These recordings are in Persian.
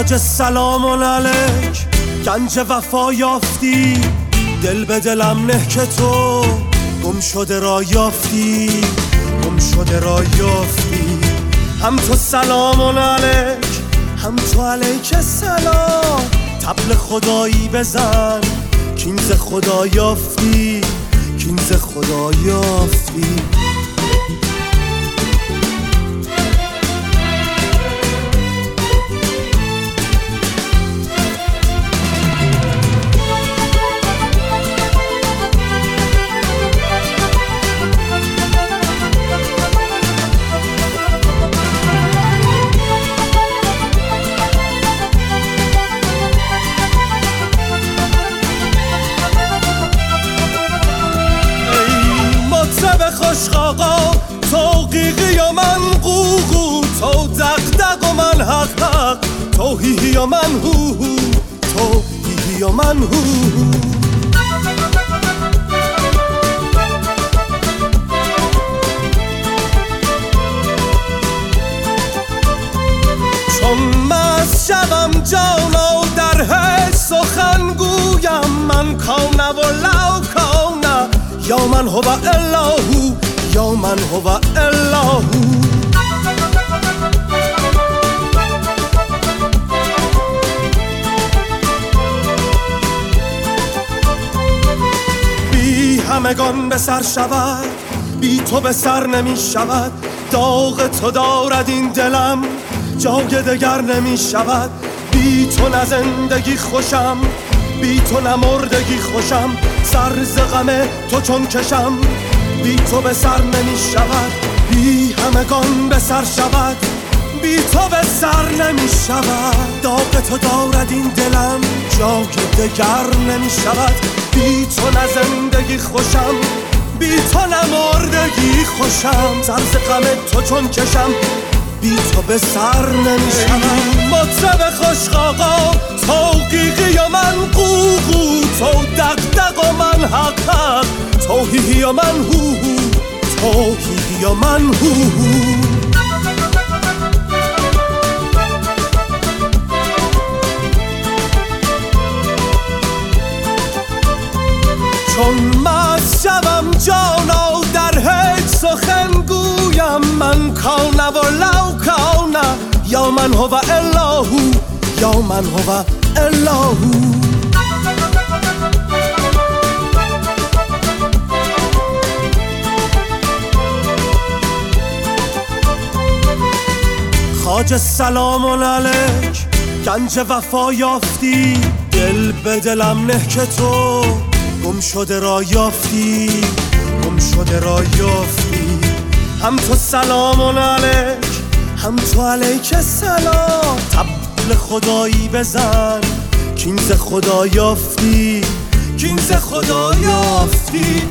خواجه سلام علیک، گنج وفا یافتی، دل به دلم نه که تو گم شده را یافتی، گم شده را یافتی. هم تو سلام علیک، هم تو علیک سلام، طبل خدایی بزن کین ز خدا یافتی، کین ز خدا یافتی. خوشخاقا تو قیقی و من قوقو، تو دق و من حق، تو هیهی و من هو، تو هیهی و من هو. چون مست شوم جانا در هیچ سخن گویم، من کانه و لو کانه یا من هو الهو، یا من هو الهو. بی همگان به سر شود، بی تو به سر نمی شود، داغ تو دارد این دلم جای دگر نمی شود. بی تو نه زندگی خوشم، بی تو نه مردگی خوشم، سر ز غم تو چون کشم بی تو به سر نمی شود. بی همگان به سر شود، بی تو به سر نمی شود، داغ تو دارد این دلم جای دگر نمی شود. بی تو نه زندگی خوشم، بی تو نه مردگی خوشم، سر ز غم تو چون کشم بی تو به سر نمی شود. مطرب خوشخاقا تو قیقی و من قوقو، تو دق و من حق، تو هیهی و من هو، تو هیهی و من هو. چون مست شوم جانا در هیچ سخن گویم، من کانه و لو کانه یا من هو الهو، یا من هو الهو. خواجه سلام علیک، گنج وفا یافتی، دل به دلم نه که تو گم شده را یافتی، گم شده را یافتی. هم تو سلام علیک، هم تو علیک سلام، طبل خدایی بزن کین ز خدا یافتی، کین ز خدا یافتی.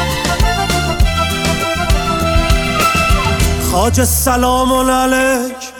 خواجه سلام علیک،